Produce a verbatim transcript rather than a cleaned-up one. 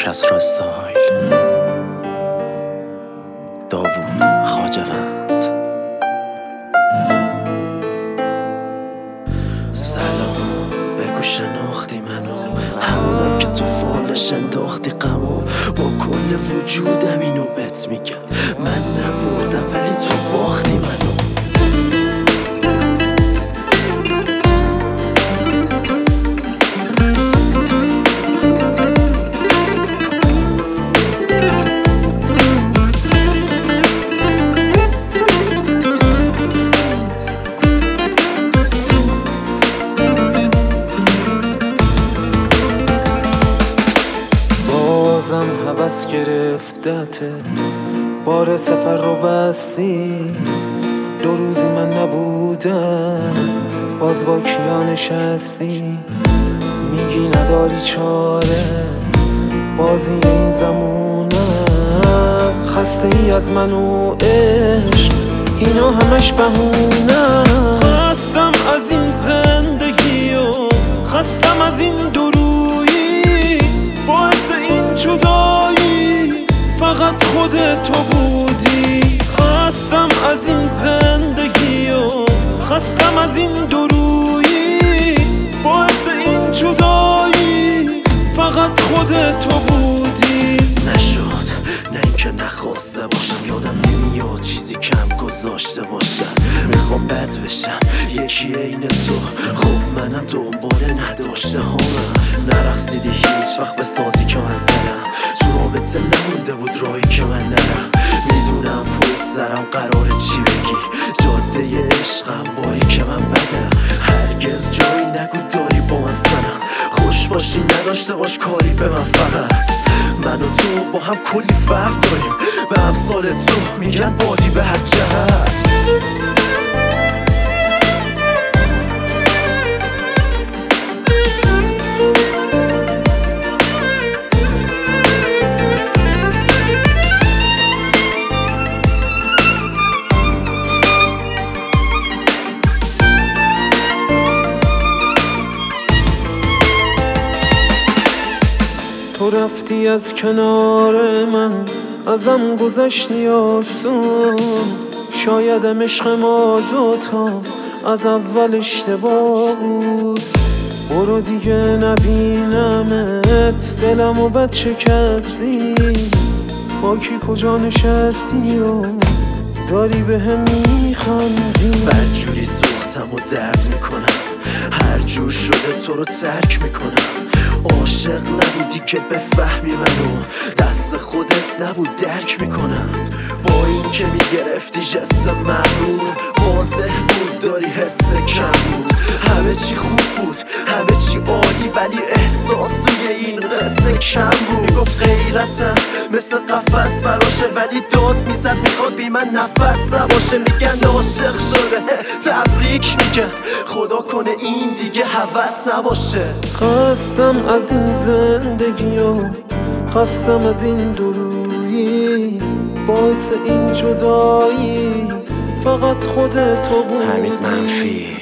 کسرا استایل، داوود خواجوند. سلام، بگو شناختی منو، همونم که تو فالش انداختی غمو. با کل وجودم اینو بهت میگم، من نبردم ولی تو باختی منو. بازم هوس گرفتته، بار سفر رو بستی. دو روزی من نبودم، باز با کیا نشستی. میگی نداری چاره، بازی این زمون است. خسته ای از من و عشق، اینا همش بهونه. خستم از این زندگی و خستم از این درویی. باعث این جدایی فقط خودت تو بودی. خستم از این زندگی و خستم از این درویی. باعث این جدایی فقط خودت تو بودی. نشد، نه اینکه نخواسته باشم، یادم نمیاد چیزی کم گذاشته باشم. میخوام بد بشم یکی عین تو، خب منم دنبال نداشته هامم. نرقصیدی هیچ وقت به سازی که من زدم، تو رابطه نمونده بود راهی که من نرم. میدونم پشت سرم قراره چی بگی، جاده عشقم باری که من بدم. هرگز جایی نگو داری با من سنم، خوش باشی نداشته باش کاری به من. فقط من و تو با هم کلی فرق داریم، به امثال تو میگن بادی به هر جهت. تو رفتی از کنار من، ازم گذشتی آسون. شایدم عشق ما دوتا از اول اشتباه بود. برو دیگه نبینمت، دلمو بد شکستی. با کی کجا نشستی و داری به هم میخندی. بدجوری سوختم و درد میکنم، هر جور شده تو رو ترک میکنم. عاشق نبودی که بفهمی منو، دست خودت نبود درک میکنم. با این که میگرفتی جست مغرور، واضح بود داری حس کم بود. همه چی خوب بود، همه چی عالی، ولی احساس توی این قصه کم بود. میگفت غیرتم مثل قفس فراشه، ولی داد میزد میخواد بی من نفس نباشه. میگن عاشق شده، تبریک میگم، خدا کنه این دیگه هوس نباشه. خستم از این زندگی و خستم از این درویی. باعث این جدایی فقط خودت تو بودی. حمید منفی